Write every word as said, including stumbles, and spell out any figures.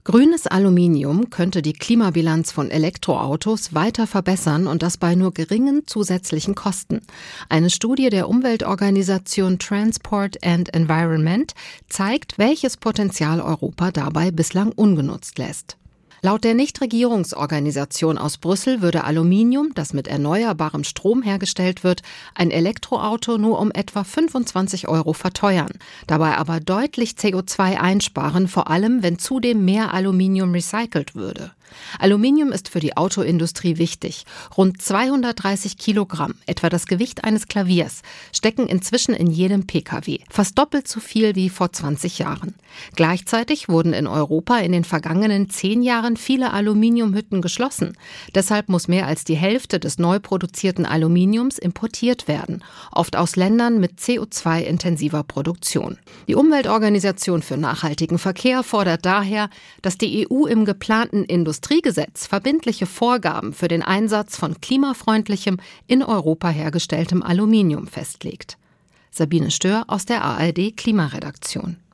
Grünes Aluminium könnte die Klimabilanz von Elektroautos weiter verbessern und das bei nur geringen zusätzlichen Kosten. Eine Studie der Umweltorganisation Transport and Environment zeigt, welches Potenzial Europa dabei bislang ungenutzt lässt. Laut der Nichtregierungsorganisation aus Brüssel würde Aluminium, das mit erneuerbarem Strom hergestellt wird, ein Elektroauto nur um etwa fünfundzwanzig Euro verteuern, dabei aber deutlich C O zwei einsparen, vor allem wenn zudem mehr Aluminium recycelt würde. Aluminium ist für die Autoindustrie wichtig. Rund zweihundertdreißig Kilogramm, etwa das Gewicht eines Klaviers, stecken inzwischen in jedem Pkw. Fast doppelt so viel wie vor zwanzig Jahren. Gleichzeitig wurden in Europa in den vergangenen zehn Jahren viele Aluminiumhütten geschlossen. Deshalb muss mehr als die Hälfte des neu produzierten Aluminiums importiert werden, oft aus Ländern mit C O zwei intensiver Produktion. Die Umweltorganisation für nachhaltigen Verkehr fordert daher, dass die E U im geplanten Industriegesetz verbindliche Vorgaben für den Einsatz von klimafreundlichem, in Europa hergestelltem Aluminium festlegt. Sabine Stör aus der A R D Klimaredaktion.